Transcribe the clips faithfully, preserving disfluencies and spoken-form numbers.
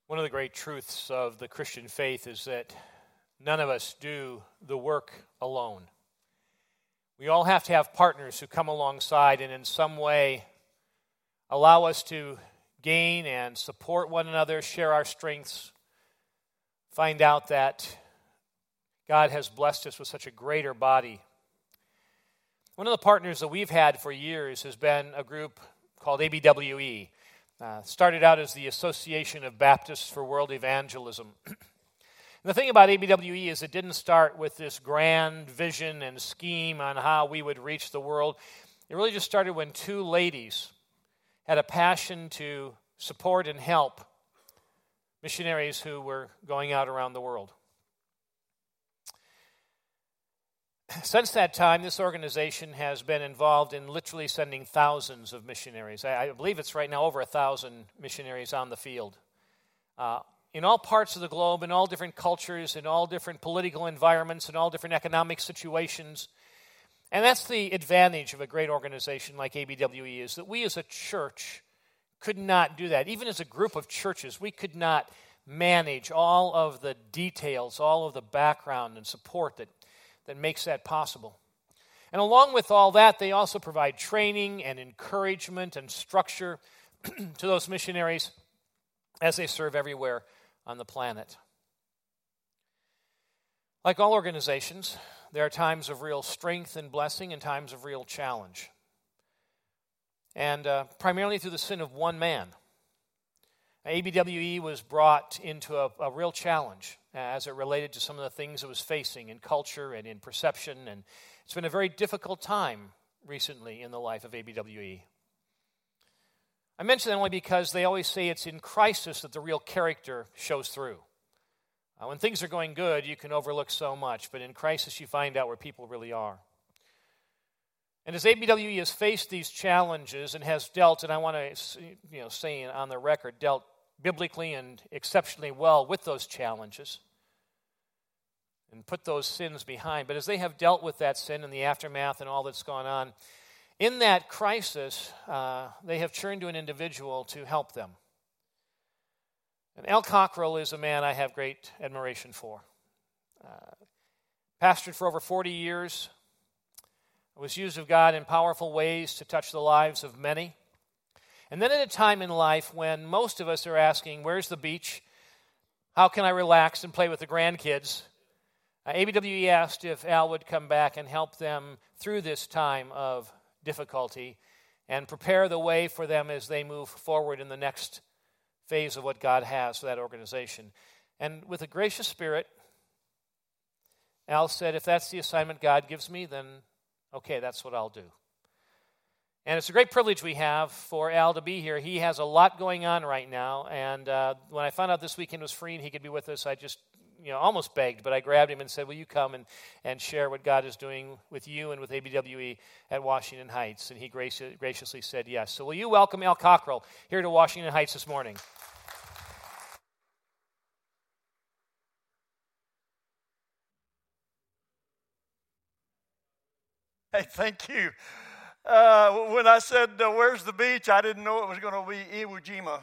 One of the great truths of the Christian faith is that none of us do the work alone. We all have to have partners who come alongside and in some way allow us to gain and support one another, share our strengths, find out that God has blessed us with such a greater body. One of the partners that we've had for years has been a group called A B W E. Uh, started out as the Association of Baptists for World Evangelism. And the thing about A B W E is it didn't start with this grand vision and scheme on how we would reach the world. It really just started when two ladies had a passion to support and help missionaries who were going out around the world. Since that time, this organization has been involved in literally sending thousands of missionaries. I, I believe it's right now over a thousand missionaries on the field. Uh, in all parts of the globe, in all different cultures, in all different political environments, in all different economic situations. And that's the advantage of a great organization like A B W E, is that we as a church could not do that. Even as a group of churches, we could not manage all of the details, all of the background and support that that makes that possible. And along with all that, they also provide training and encouragement and structure to those missionaries as they serve everywhere on the planet. Like all organizations, there are times of real strength and blessing and times of real challenge. And uh, primarily through the sin of one man. A B W E was brought into a, a real challenge as it related to some of the things it was facing in culture and in perception. And it's been a very difficult time recently in the life of A B W E. I mention that only because they always say it's in crisis that the real character shows through. Uh, when things are going good, you can overlook so much, but in crisis you find out where people really are. And as A B W E has faced these challenges and has dealt, and I want to you know, say on the record, dealt biblically and exceptionally well with those challenges and put those sins behind. But as they have dealt with that sin and the aftermath and all that's gone on, in that crisis, uh, they have turned to an individual to help them. And Al Cockrell is a man I have great admiration for. Uh, pastored for over forty years, was used of God in powerful ways to touch the lives of many. And then at a time in life when most of us are asking, where's the beach? How can I relax and play with the grandkids? Uh, A B W E asked if Al would come back and help them through this time of difficulty and prepare the way for them as they move forward in the next phase of what God has for that organization. And with a gracious spirit, Al said, if that's the assignment God gives me, then okay, that's what I'll do. And it's a great privilege we have for Al to be here. He has a lot going on right now, and uh, when I found out this weekend was free and he could be with us, I just, you know, almost begged, but I grabbed him and said, will you come and, and share what God is doing with you and with A B W E at Washington Heights? And he graci- graciously said yes. So will you welcome Al Cockrell here to Washington Heights this morning? Hey, thank you. Uh, when I said, uh, where's the beach, I didn't know it was going to be Iwo Jima.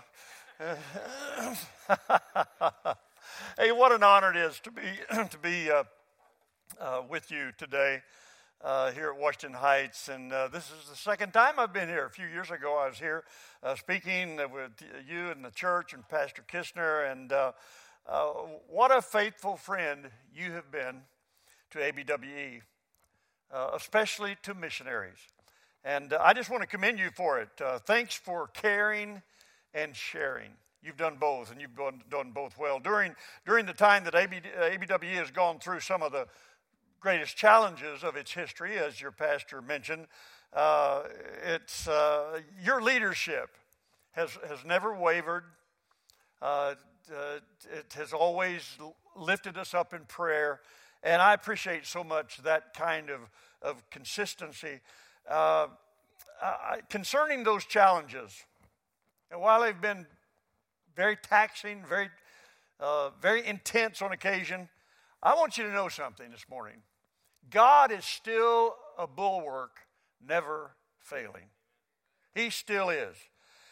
Hey, what an honor it is to be to be uh, uh, with you today uh, here at Washington Heights. And uh, this is the second time I've been here. A few years ago, I was here uh, speaking with you and the church and Pastor Kistner. And uh, uh, what a faithful friend you have been to A B W E. Uh, especially to missionaries. And uh, I just want to commend you for it. Uh, thanks for caring and sharing. You've done both, and you've done, done both well. During during the time that A B, A B W E has gone through some of the greatest challenges of its history, as your pastor mentioned, uh, it's uh, your leadership has, has never wavered. Uh, uh, it has always lifted us up in prayer. And I appreciate so much that kind of, of consistency. Uh, I, concerning those challenges, and while they've been very taxing, very, uh, very intense on occasion, I want you to know something this morning. God is still a bulwark, never failing. He still is.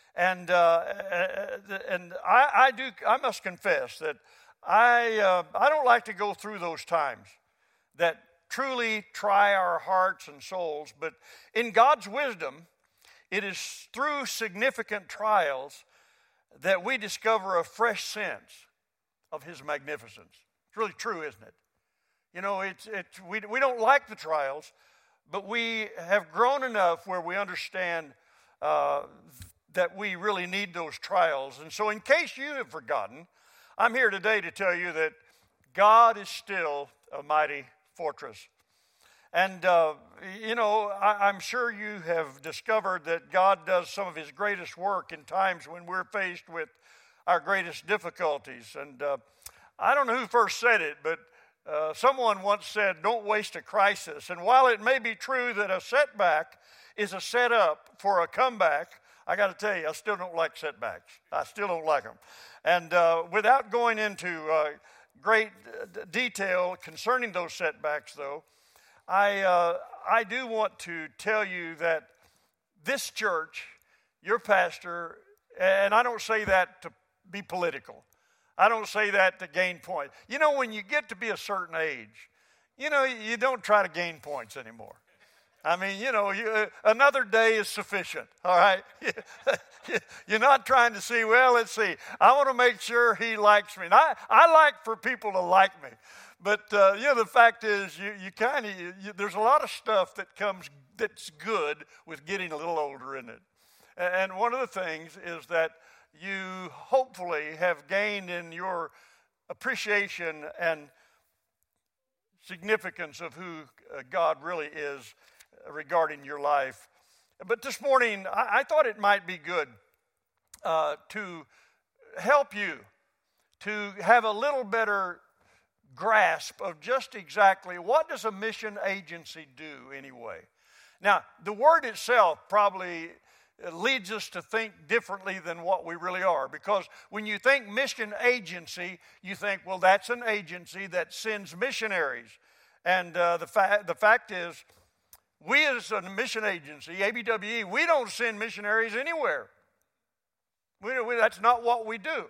And uh, and I, I do I must confess that I uh, I don't like to go through those times that truly try our hearts and souls. But in God's wisdom, it is through significant trials that we discover a fresh sense of His magnificence. It's really true, isn't it? You know, it's it's we we don't like the trials, but we have grown enough where we understand uh, that we really need those trials. And so in case you have forgotten, I'm here today to tell you that God is still a mighty fortress. And, uh, you know, I, I'm sure you have discovered that God does some of His greatest work in times when we're faced with our greatest difficulties. And uh, I don't know who first said it, but uh, someone once said, don't waste a crisis. And while it may be true that a setback is a setup for a comeback, I got to tell you, I still don't like setbacks. I still don't like them. And uh, without going into uh, great d- detail concerning those setbacks, though, I uh, I do want to tell you that this church, your pastor, and I don't say that to be political. I don't say that to gain points. You know, when you get to be a certain age, you know, you don't try to gain points anymore. I mean, you know, you, uh, another day is sufficient, all right? You're not trying to see, well, let's see. I want to make sure he likes me. And I, I like for people to like me. But, uh, you know, the fact is, you, you kind of, there's a lot of stuff that comes, that's good with getting a little older, isn't it? And one of the things is that you hopefully have gained in your appreciation and significance of who God really is regarding your life. But this morning, I, I thought it might be good uh, to help you to have a little better grasp of just exactly what does a mission agency do anyway. Now, the word itself probably leads us to think differently than what we really are, because when you think mission agency, you think, well, that's an agency that sends missionaries. And uh, the, fa- the fact is, we as a mission agency, A B W E, we don't send missionaries anywhere. We, we, that's not what we do.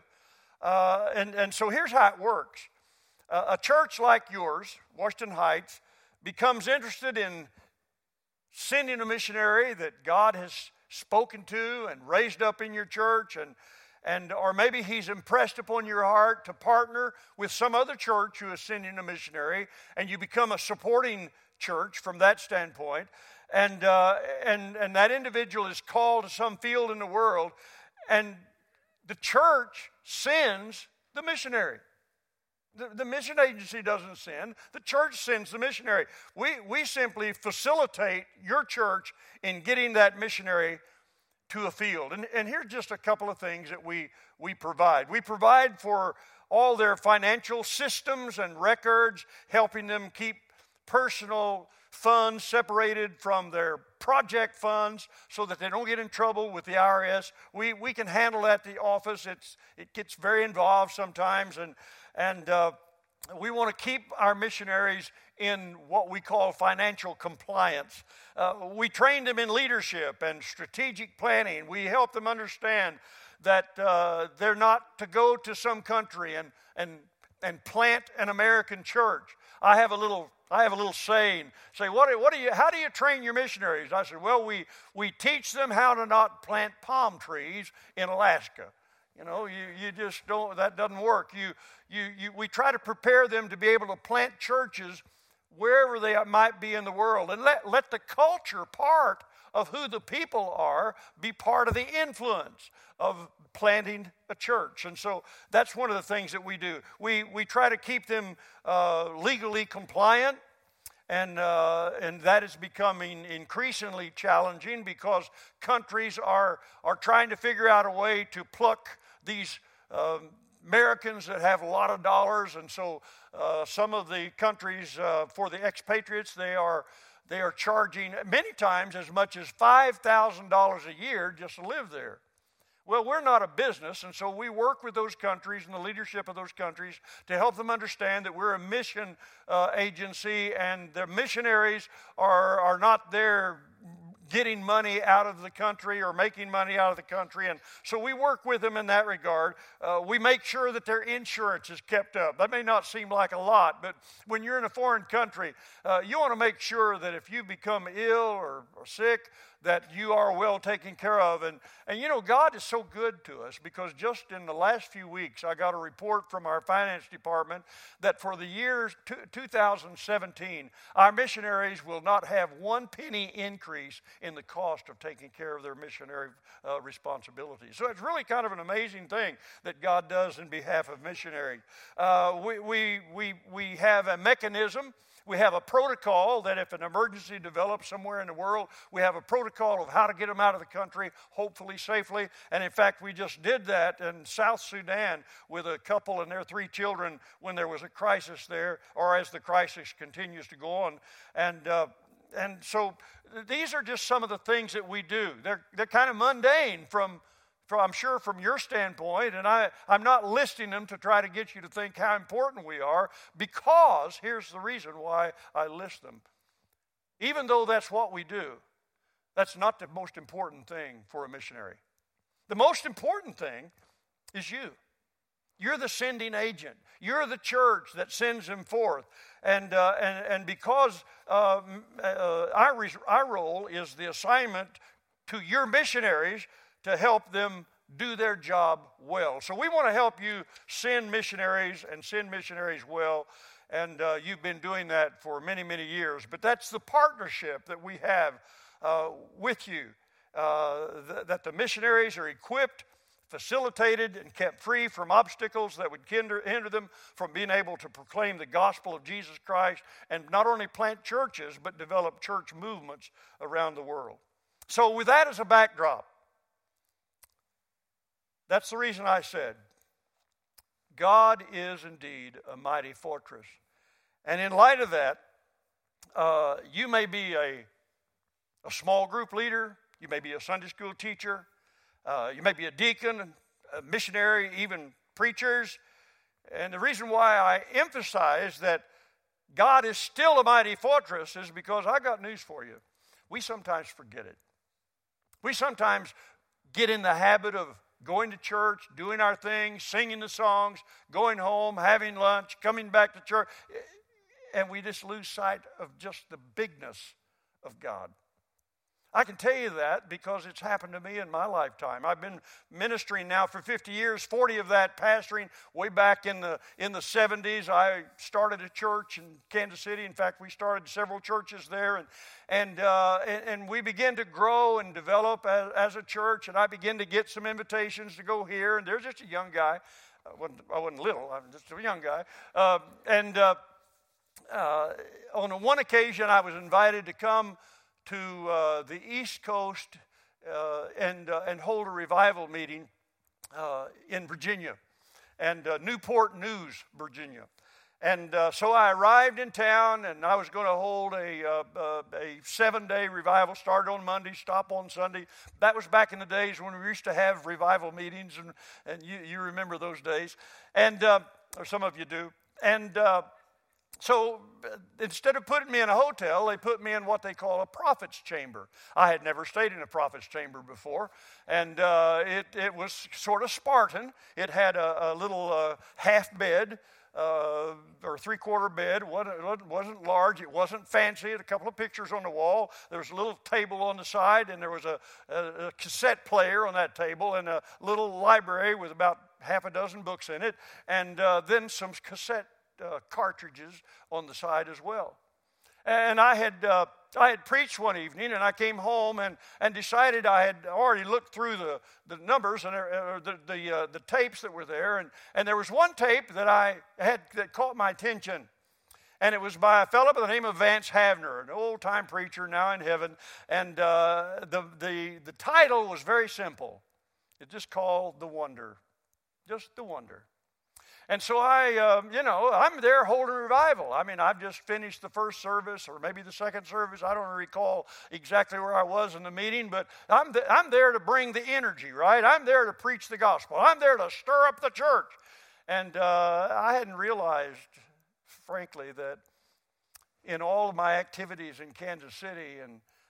Uh, and, and so here's how it works. Uh, a church like yours, Washington Heights, becomes interested in sending a missionary that God has spoken to and raised up in your church, and, and or maybe He's impressed upon your heart to partner with some other church who is sending a missionary, and you become a supporting church from that standpoint, and uh, and and that individual is called to some field in the world, and the church sends the missionary. The, the mission agency doesn't send. The church sends the missionary. We we simply facilitate your church in getting that missionary to a field. And, and here's just a couple of things that we, we provide. We provide for all their financial systems and records, helping them keep personal funds separated from their project funds so that they don't get in trouble with the I R S. We we can handle that at the office. It's it gets very involved sometimes, and and uh, we want to keep our missionaries in what we call financial compliance. Uh, we train them in leadership and strategic planning. We help them understand that uh, they're not to go to some country and and and plant an American church. I have a little I have a little saying. Say, what do, what do you? How do you train your missionaries? I said, well, we we teach them how to not plant palm trees in Alaska. You know, you, you just don't. That doesn't work. You you you. We try to prepare them to be able to plant churches wherever they might be in the world, and let let the culture part of who the people are be part of the influence of planting a church. And so that's one of the things that we do. We we try to keep them uh, legally compliant, and uh, and that is becoming increasingly challenging because countries are are trying to figure out a way to pluck these um, Americans that have a lot of dollars. And so uh, some of the countries uh, for the expatriates, they are They are charging many times as much as five thousand dollars a year just to live there. Well, we're not a business, and so we work with those countries and the leadership of those countries to help them understand that we're a mission uh, agency, and their missionaries are, are not there getting money out of the country or making money out of the country. And so we work with them in that regard. Uh, we make sure that their insurance is kept up. That may not seem like a lot, but when you're in a foreign country, uh, you want to make sure that if you become ill or, or sick, that you are well taken care of. And, and you know, God is so good to us, because just in the last few weeks, I got a report from our finance department that for the year two thousand seventeen, our missionaries will not have one penny increase in the cost of taking care of their missionary uh, responsibilities. So it's really kind of an amazing thing that God does in behalf of missionaries. Uh, we, we, we, we have a mechanism. We have a protocol that if an emergency develops somewhere in the world, we have a protocol of how to get them out of the country, hopefully safely. And in fact, we just did that in South Sudan with a couple and their three children when there was a crisis there, or as the crisis continues to go on. And uh, and so these are just some of the things that we do. They're they're kind of mundane from. I'm sure from your standpoint, and I, I'm not listing them to try to get you to think how important we are, because here's the reason why I list them. Even though that's what we do, that's not the most important thing for a missionary. The most important thing is you. You're the sending agent. You're the church that sends them forth. And, uh, and, and because uh, uh, our, our role is the assignment to your missionaries to help them do their job well. So we want to help you send missionaries and send missionaries well, and uh, you've been doing that for many, many years. But that's the partnership that we have uh, with you, uh, th- that the missionaries are equipped, facilitated, and kept free from obstacles that would hinder, hinder them from being able to proclaim the gospel of Jesus Christ, and not only plant churches, but develop church movements around the world. So with that as a backdrop, that's the reason I said, God is indeed a mighty fortress. And in light of that, uh, you may be a, a small group leader, you may be a Sunday school teacher, uh, you may be a deacon, a missionary, even preachers. And the reason why I emphasize that God is still a mighty fortress is because I got news for you. We sometimes forget it. We sometimes get in the habit of going to church, doing our thing, singing the songs, going home, having lunch, coming back to church, and we just lose sight of just the bigness of God. I can tell you that because it's happened to me in my lifetime. I've been ministering now for fifty years, forty of that pastoring. Way back in the in the seventies, I started a church in Kansas City. In fact, we started several churches there, and and uh, and, and we began to grow and develop as, as a church. And I began to get some invitations to go here. And there's just a young guy. I wasn't, I wasn't little. I'm just a young guy. Uh, and uh, uh, on one occasion, I was invited to come to uh, the East Coast uh, and uh, and hold a revival meeting uh, in Virginia, and uh, Newport News, Virginia. And uh, so I arrived in town, and I was going to hold a uh, uh, a seven-day revival. Started on Monday, stop on Sunday. That was back in the days when we used to have revival meetings, and and you you remember those days, and uh, or some of you do, and. Uh, So instead of putting me in a hotel, they put me in what they call a prophet's chamber. I had never stayed in a prophet's chamber before, and uh, it, it was sort of Spartan. It had a, a little uh, half bed, uh, or three-quarter bed. It wasn't, wasn't large. It wasn't fancy. It had a couple of pictures on the wall. There was a little table on the side, and there was a, a, a cassette player on that table, and a little library with about half a dozen books in it, and uh, then some cassette Uh, cartridges on the side as well. And I had uh, I had preached one evening, and I came home and, and decided I had already looked through the, the numbers and uh, the the, uh, the tapes that were there, and, and there was one tape that I had that caught my attention, and it was by a fellow by the name of Vance Havner, an old-time preacher now in heaven, and uh, the the the title was very simple. It just called The Wonder, just The Wonder. And so I, um, you know, I'm there holding revival. I mean, I've just finished the first service or maybe the second service. I don't recall exactly where I was in the meeting, but I'm, th- I'm there to bring the energy, right? I'm there to preach the gospel. I'm there to stir up the church. And uh, I hadn't realized, frankly, that in all of my activities in Kansas City and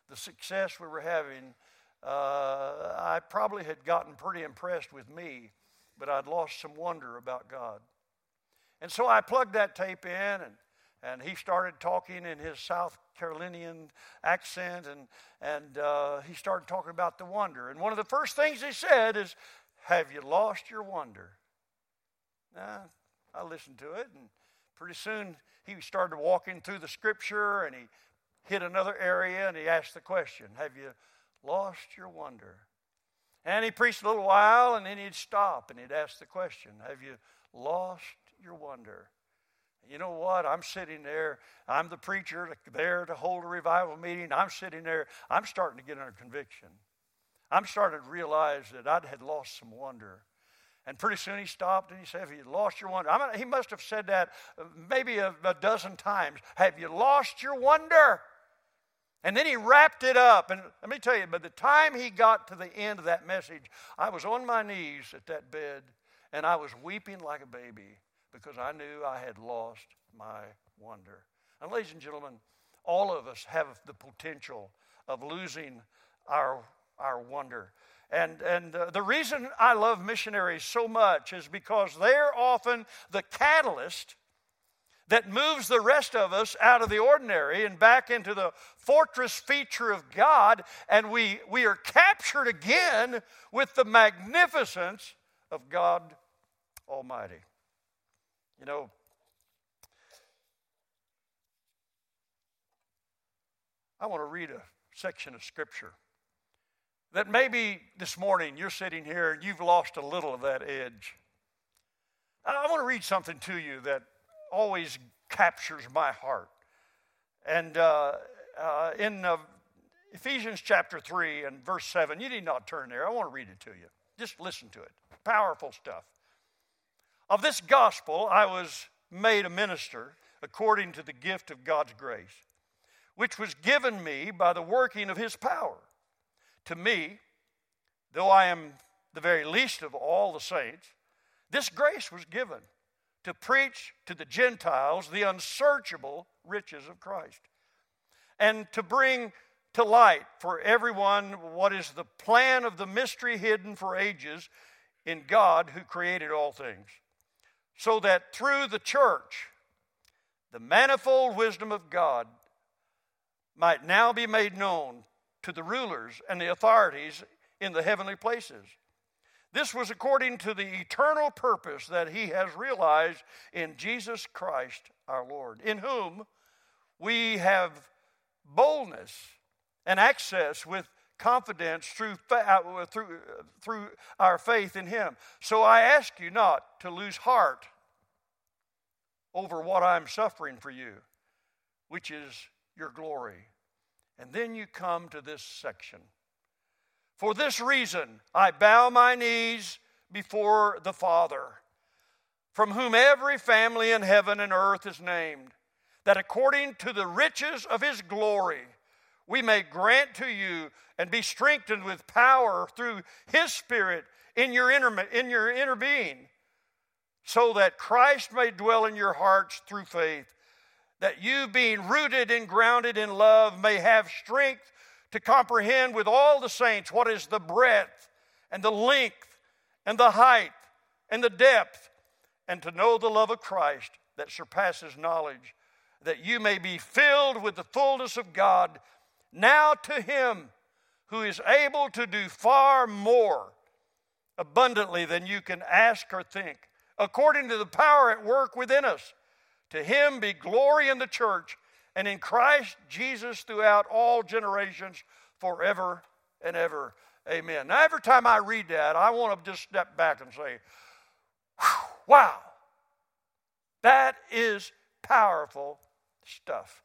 the success we were having, uh, I probably had gotten pretty impressed with me, but I'd lost some wonder about God. And so I plugged that tape in, and, and he started talking in his South Carolinian accent, and, and uh, he started talking about the wonder. And one of the first things he said is, "Have you lost your wonder?" Now, I listened to it, and pretty soon he started walking through the scripture, and he hit another area, and he asked the question, "Have you lost your wonder?" And he preached a little while, and then he'd stop, and he'd ask the question, "Have you lost your wonder?" You know what? I'm sitting there. I'm the preacher there to hold a revival meeting. I'm sitting there. I'm starting to get under conviction. I'm starting to realize that I had lost some wonder. And pretty soon he stopped and he said, "Have you lost your wonder?" I mean, he must have said that maybe a, a dozen times. "Have you lost your wonder?" And then he wrapped it up. And let me tell you, by the time he got to the end of that message, I was on my knees at that bed, and I was weeping like a baby because I knew I had lost my wonder. And ladies and gentlemen, all of us have the potential of losing our, our wonder. And, and uh, the reason I love missionaries so much is because they're often the catalyst that moves the rest of us out of the ordinary and back into the fortress feature of God, and we, we are captured again with the magnificence of God Almighty. You know, I want to read a section of Scripture that maybe this morning you're sitting here and you've lost a little of that edge. I want to read something to you that always captures my heart. And uh, uh, in uh, Ephesians chapter three and verse seven, you need not turn there. I want to read it to you. Just listen to it. Powerful stuff. "Of this gospel I was made a minister according to the gift of God's grace, which was given me by the working of his power. To me, though I am the very least of all the saints, this grace was given to preach to the Gentiles the unsearchable riches of Christ, and to bring to light for everyone what is the plan of the mystery hidden for ages in God who created all things, so that through the church the manifold wisdom of God might now be made known to the rulers and the authorities in the heavenly places. This was according to the eternal purpose that he has realized in Jesus Christ our Lord, in whom we have boldness and access with confidence through, uh, through, uh, through our faith in him. So I ask you not to lose heart over what I'm suffering for you, which is your glory." And then you come to this section. "For this reason I bow my knees before the Father, from whom every family in heaven and earth is named, that according to the riches of his glory we may grant to you and be strengthened with power through his Spirit in your inner, in your inner being, so that Christ may dwell in your hearts through faith, that you, being rooted and grounded in love, may have strength to comprehend with all the saints what is the breadth and the length and the height and the depth, and to know the love of Christ that surpasses knowledge, that you may be filled with the fullness of God. Now to him who is able to do far more abundantly than you can ask or think, according to the power at work within us, to him be glory in the church and in Christ Jesus throughout all generations, forever and ever. Amen." Now, every time I read that, I want to just step back and say, wow, that is powerful stuff.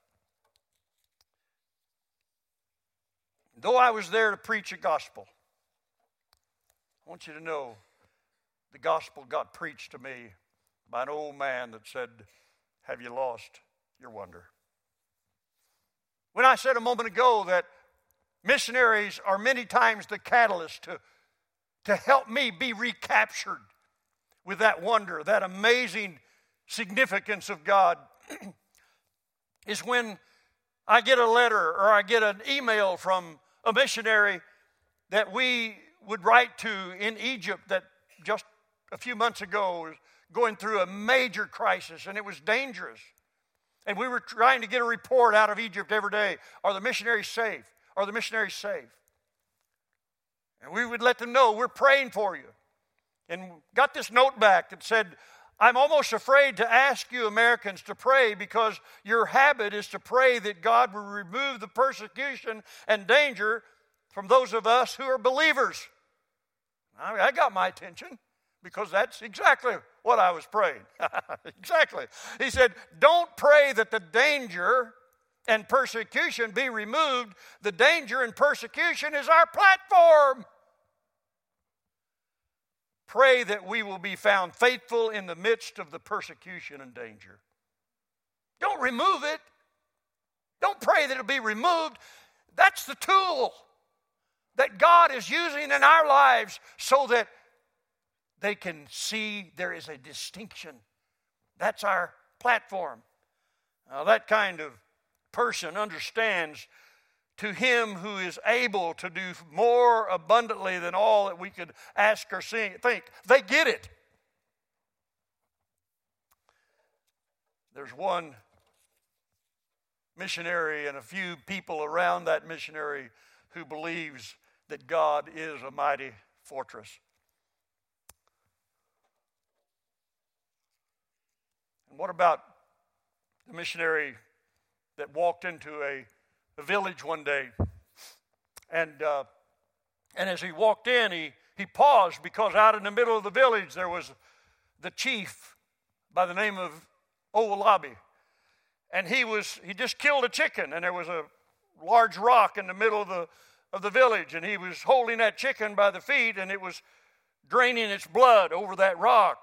Though I was there to preach a gospel, I want you to know the gospel got preached to me by an old man that said, "Have you lost your wonder?" When I said a moment ago that missionaries are many times the catalyst to, to help me be recaptured with that wonder, that amazing significance of God, is when I get a letter or I get an email from a missionary that we would write to in Egypt that just a few months ago was going through a major crisis, and it was dangerous. And we were trying to get a report out of Egypt every day. Are the missionaries safe? Are the missionaries safe? And we would let them know, we're praying for you. And got this note back that said, I'm almost afraid to ask you Americans to pray because your habit is to pray that God will remove the persecution and danger from those of us who are believers. I, I got my attention because that's exactly what I was praying. Exactly. He said, don't pray that the danger and persecution be removed. The danger and persecution is our platform. Pray that we will be found faithful in the midst of the persecution and danger. Don't remove it. Don't pray that it'll be removed. That's the tool that God is using in our lives so that they can see there is a distinction. That's our platform. Now, that kind of person understands to him who is able to do more abundantly than all that we could ask or think. They get it. There's one missionary and a few people around that missionary who believes that God is a mighty fortress. And what about the missionary that walked into a a village one day, and uh, and as he walked in, he he paused because out in the middle of the village there was the chief by the name of Owolabi, and he was he just killed a chicken, and there was a large rock in the middle of the of the village, and he was holding that chicken by the feet, and it was draining its blood over that rock,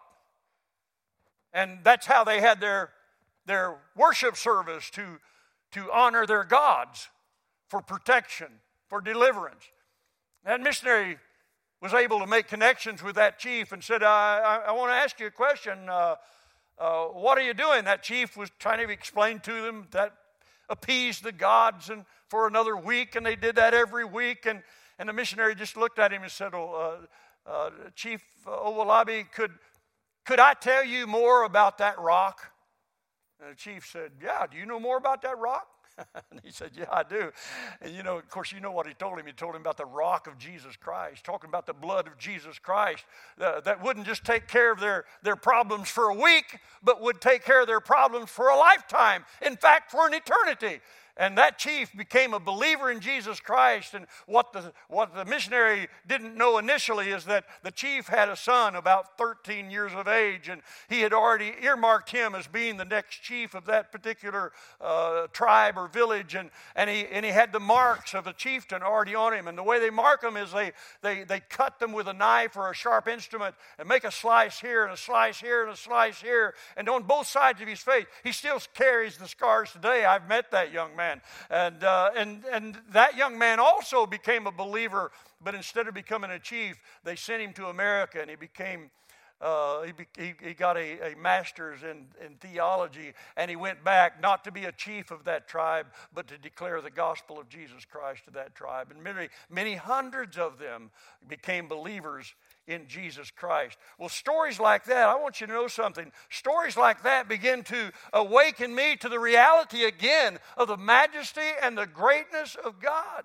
and that's how they had their their worship service to. to honor their gods for protection, for deliverance. That missionary was able to make connections with that chief and said, I, I, I want to ask you a question. Uh, uh, what are you doing? That chief was trying to explain to them that appeased the gods and for another week, and they did that every week. And, and the missionary just looked at him and said, oh, uh, uh, Chief Owolabi, could, could I tell you more about that rock? And the chief said, yeah, do you know more about that rock? And he said, yeah, I do. And, you know, of course, you know what he told him. He told him about the rock of Jesus Christ, talking about the blood of Jesus Christ uh, that wouldn't just take care of their, their problems for a week, but would take care of their problems for a lifetime. In fact, for an eternity. And that chief became a believer in Jesus Christ. And what the, what the missionary didn't know initially is that the chief had a son about thirteen years of age, and he had already earmarked him as being the next chief of that particular uh, tribe or village. And, and, he, and he had the marks of a chieftain already on him. And the way they mark them is they, they, they cut them with a knife or a sharp instrument and make a slice here and a slice here and a slice here. And on both sides of his face, he still carries the scars today. I've met that young man. Man. And, uh, and, and that young man also became a believer, but instead of becoming a chief, they sent him to America, and he became, uh, he, be, he, he got a, a master's in, in theology, and he went back not to be a chief of that tribe, but to declare the gospel of Jesus Christ to that tribe. And many, many hundreds of them became believers in Jesus Christ. Well, stories like that, I want you to know something. Stories like that begin to awaken me to the reality again of the majesty and the greatness of God.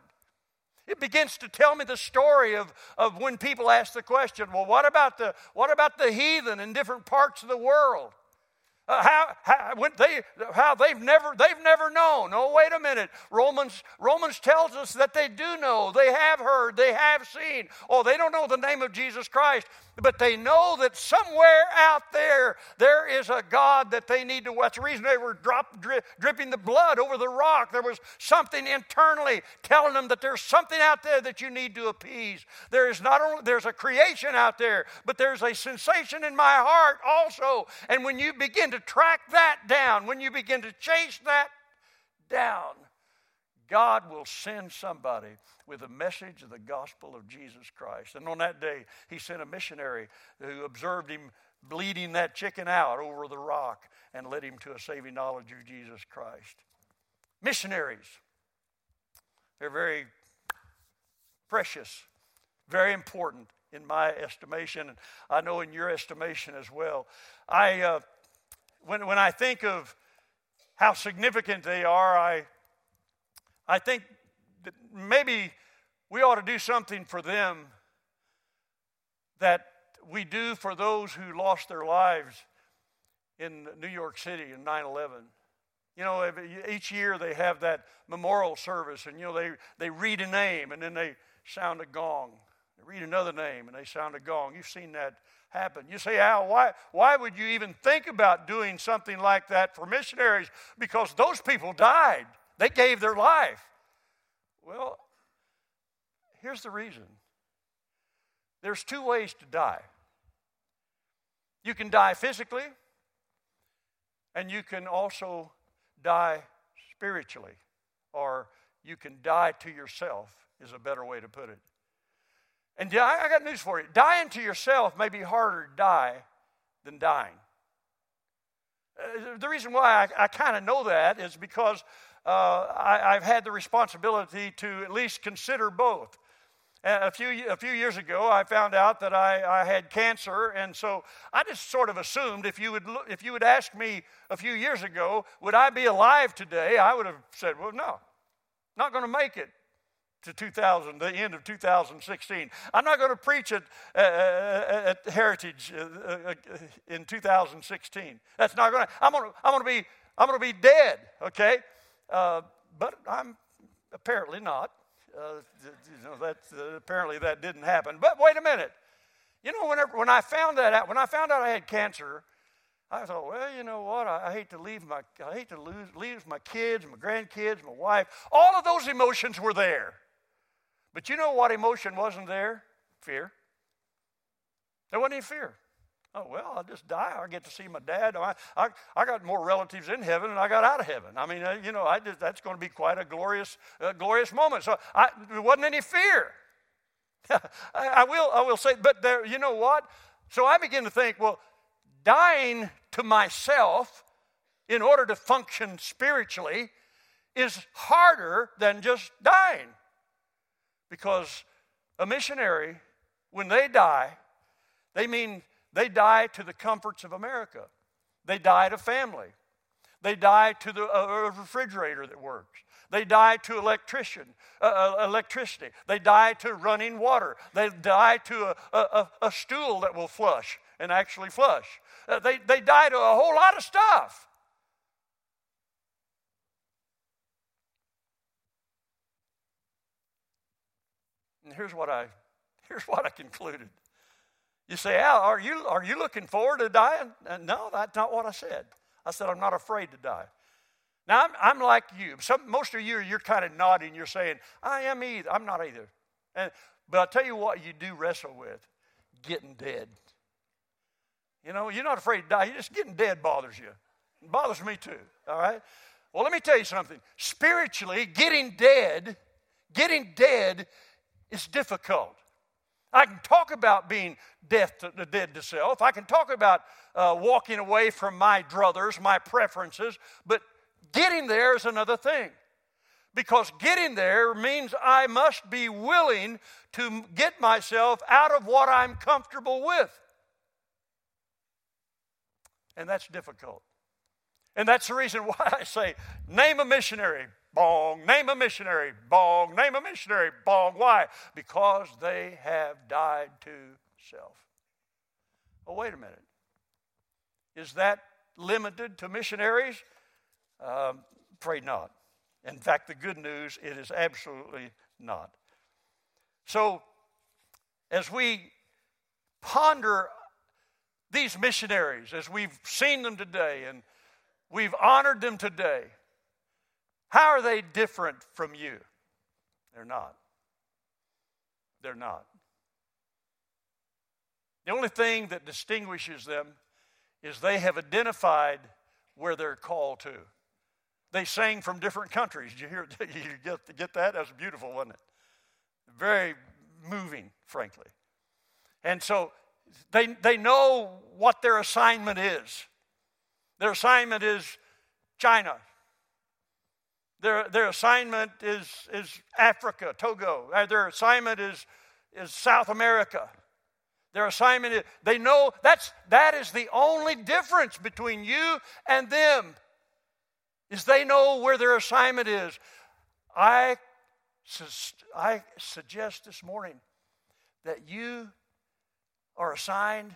It begins to tell me the story of, of when people ask the question, well, what about the what about the heathen in different parts of the world? Uh, how how when they how they've never they've never known. Oh, wait a minute. Romans Romans tells us that they do know. They have heard. They have seen. Oh, they don't know the name of Jesus Christ, but they know that somewhere out there there is a God that they need to. That's the reason they were drop, drip, dripping the blood over the rock. There was something internally telling them that there's something out there that you need to appease. There is not only there's a creation out there, but there's a sensation in my heart also. And when you begin to track that down, when you begin to chase that down, God will send somebody with a message of the gospel of Jesus Christ. And on that day, he sent a missionary who observed him bleeding that chicken out over the rock and led him to a saving knowledge of Jesus Christ. Missionaries. They're very precious, very important in my estimation, and I know in your estimation as well. I, uh, when when I think of how significant they are, I I think that maybe we ought to do something for them that we do for those who lost their lives in New York City in nine eleven. You know, each year they have that memorial service, and, you know, they, they read a name, and then they sound a gong. They read another name, and they sound a gong. You've seen that happen. You say, Al, why, why would you even think about doing something like that for missionaries? Because those people died. They gave their life. Well, here's the reason. There's two ways to die. You can die physically, and you can also die spiritually, or you can die to yourself is a better way to put it. And I got news for you. Dying to yourself may be harder to die than dying. Uh, the reason why I, I kind of know that is because uh, I, I've had the responsibility to at least consider both. A few a few years ago, I found out that I, I had cancer, and so I just sort of assumed if you would if you would ask me a few years ago, would I be alive today? I would have said, well, no, not going to make it to two thousand, the end of two thousand sixteen. I'm not going to preach at, uh, at Heritage uh, in two thousand sixteen. That's not going to. I'm going to. I'm going to be. I'm going to be dead. Okay, uh, but I'm apparently not. Uh, you know, that, uh, apparently that didn't happen. But wait a minute. You know, whenever, when I found that out, when I found out I had cancer, I thought, well, you know what? I, I hate to leave my, I hate to lose, leave my kids, my grandkids, my wife. All of those emotions were there. But you know what emotion wasn't there? Fear. There wasn't any fear. Oh, well, I'll just die. I'll get to see my dad. I, I, I got more relatives in heaven than I got out of heaven. I mean, uh, you know, I just, that's going to be quite a glorious, uh, glorious moment. So I, there wasn't any fear. I, I will, I will say, but there, you know what? So I begin to think, well, dying to myself in order to function spiritually is harder than just dying, because a missionary, when they die, they mean. They die to the comforts of America. They die to family. They die to the uh, refrigerator that works. They die to electrician, uh, electricity. They die to running water. They die to a, a, a stool that will flush and actually flush. Uh, they, they die to a whole lot of stuff. And here's what I, here's what I concluded. You say, Al, are you, are you looking forward to dying? Uh, no, that's not what I said. I said, I'm not afraid to die. Now, I'm, I'm like you. Some, most of you, you're kind of nodding. You're saying, I am either. I'm not either. And, but I'll tell you what you do wrestle with, getting dead. You know, you're not afraid to die. You're just getting dead bothers you. It bothers me too, all right? Well, let me tell you something. Spiritually, getting dead, getting dead is difficult. I can talk about being death to, dead to self. I can talk about uh, walking away from my druthers, my preferences, but getting there is another thing. Because getting there means I must be willing to get myself out of what I'm comfortable with. And that's difficult. And that's the reason why I say, name a missionary. Bong, name a missionary, bong, name a missionary, bong. Why? Because they have died to self. Oh, wait a minute. Is that limited to missionaries? Um, pray not. In fact, the good news, it is absolutely not. So, as we ponder these missionaries, as we've seen them today and we've honored them today, how are they different from you? They're not. They're not. The only thing that distinguishes them is they have identified where they're called to. They sang from different countries. Did you hear? You get, get that? That was beautiful, wasn't it? Very moving, frankly. And so they, they know what their assignment is. Their assignment is China, Their, their assignment is, is Africa, Togo. Their assignment is, is South America. Their assignment is, they know that's, that is the only difference between you and them, is they know where their assignment is. I, I suggest this morning that you are assigned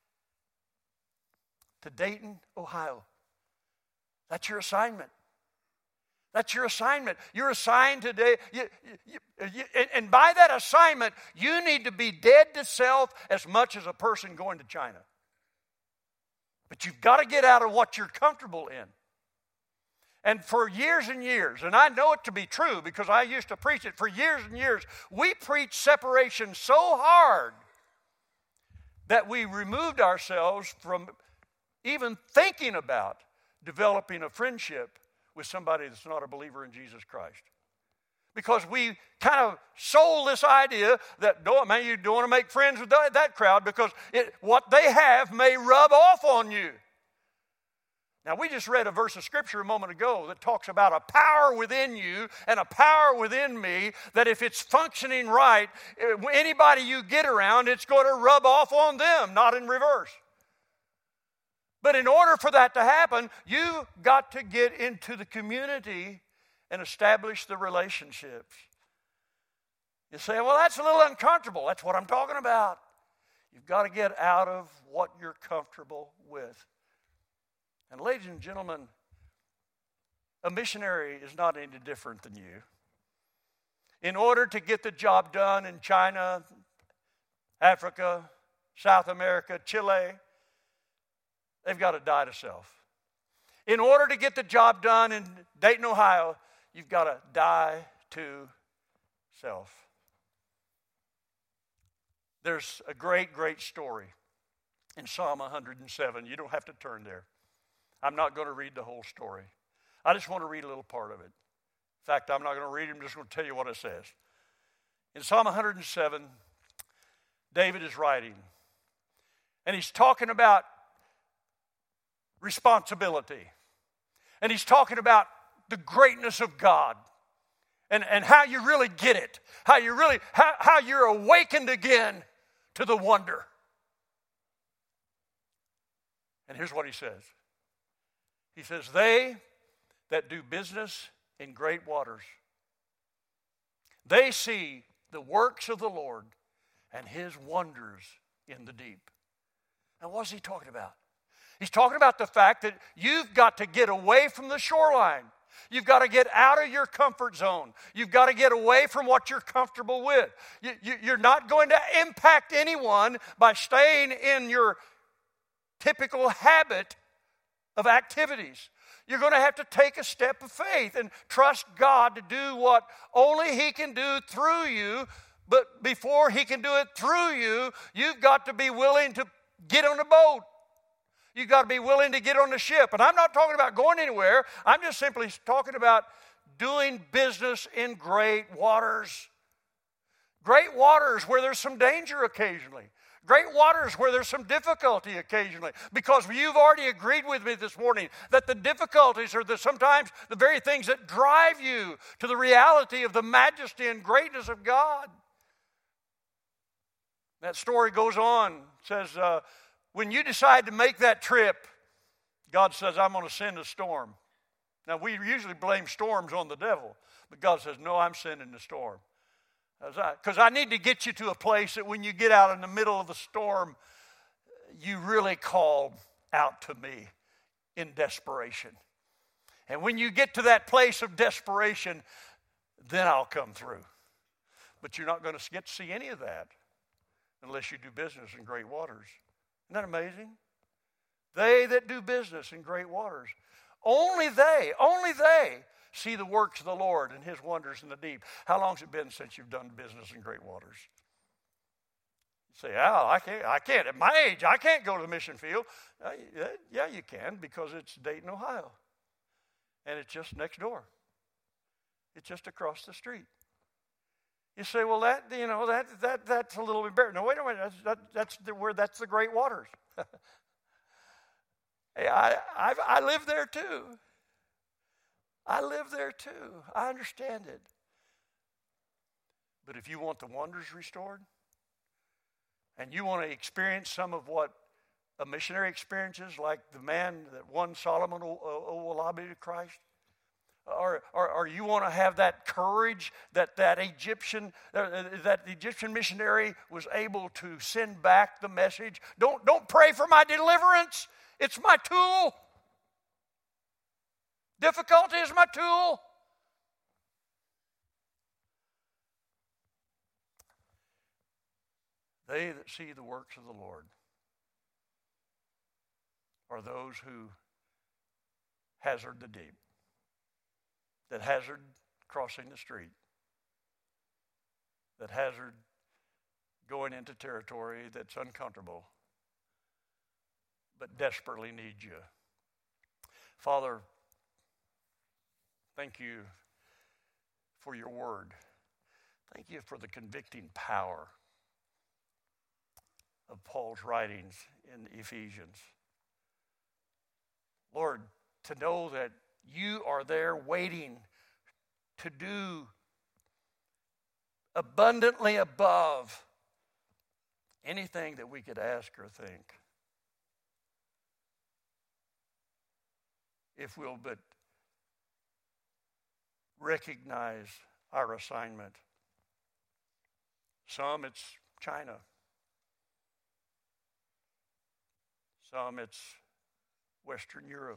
to Dayton, Ohio. That's your assignment. That's your assignment. You're assigned today. You, you, you, and by that assignment, you need to be dead to self as much as a person going to China. But you've got to get out of what you're comfortable in. And for years and years, and I know it to be true because I used to preach it, for years and years, we preached separation so hard that we removed ourselves from even thinking about developing a friendship with somebody that's not a believer in Jesus Christ. Because we kind of sold this idea that, don't, man, you don't want to make friends with that, that crowd because it, what they have may rub off on you. Now, we just read a verse of Scripture a moment ago that talks about a power within you and a power within me that if it's functioning right, anybody you get around, it's going to rub off on them, not in reverse. But in order for that to happen, you've got to get into the community and establish the relationships. You say, well, that's a little uncomfortable. That's what I'm talking about. You've got to get out of what you're comfortable with. And ladies and gentlemen, a missionary is not any different than you. In order to get the job done in China, Africa, South America, Chile, they've got to die to self. In order to get the job done in Dayton, Ohio, you've got to die to self. There's a great, great story in Psalm one hundred seven. You don't have to turn there. I'm not going to read the whole story. I just want to read a little part of it. In fact, I'm not going to read it. I'm just going to tell you what it says. In Psalm one hundred seven, David is writing, and he's talking about responsibility. And he's talking about the greatness of God and, and how you really get it, how you really, how, how you're awakened again to the wonder. And here's what he says. He says, they that do business in great waters, they see the works of the Lord and his wonders in the deep. Now, what's he talking about? He's talking about the fact that you've got to get away from the shoreline. You've got to get out of your comfort zone. You've got to get away from what you're comfortable with. You, you, you're not going to impact anyone by staying in your typical habit of activities. You're going to have to take a step of faith and trust God to do what only he can do through you. But before he can do it through you, you've got to be willing to get on a boat. You've got to be willing to get on the ship. And I'm not talking about going anywhere. I'm just simply talking about doing business in great waters. Great waters where there's some danger occasionally. Great waters where there's some difficulty occasionally. Because you've already agreed with me this morning that the difficulties are the, sometimes the very things that drive you to the reality of the majesty and greatness of God. That story goes on, says, uh, when you decide to make that trip, God says, I'm going to send a storm. Now, we usually blame storms on the devil, but God says, no, I'm sending the storm. Because I, I need to get you to a place that when you get out in the middle of the storm, you really call out to me in desperation. And when you get to that place of desperation, then I'll come through. But you're not going to get to see any of that unless you do business in great waters. Isn't that amazing? They that do business in great waters. Only they, only they see the works of the Lord and his wonders in the deep. How long's it been since you've done business in great waters? You say, Al, I can't, I can't. At my age, I can't go to the mission field. Uh, yeah, you can because it's Dayton, Ohio. And it's just next door. It's just across the street. You say, well, that you know that that that's a little embarrassing. No, wait a minute. That's that, that's the where that's the great waters. Hey, I I've, I live there too. I live there too. I understand it. But if you want the wonders restored, and you want to experience some of what a missionary experiences, like the man that won Solomon Owolabi to Christ, or, or, or you want to have that courage that that Egyptian uh, that the Egyptian missionary was able to send back the message. Don't don't pray for my deliverance. It's my tool. Difficulty is my tool. They that see the works of the Lord are those who hazard the deep, that hazard crossing the street, that hazard going into territory that's uncomfortable, but desperately need you. Father, thank you for your word. Thank you for the convicting power of Paul's writings in Ephesians. Lord, to know that you are there waiting to do abundantly above anything that we could ask or think, if we'll but recognize our assignment. Some it's China. Some it's Western Europe.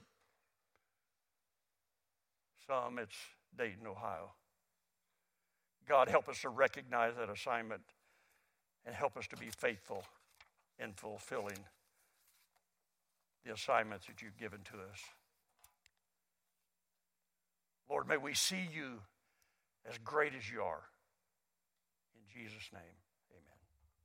Some it's Dayton, Ohio. God, help us to recognize that assignment and help us to be faithful in fulfilling the assignments that you've given to us. Lord, may we see you as great as you are. In Jesus' name.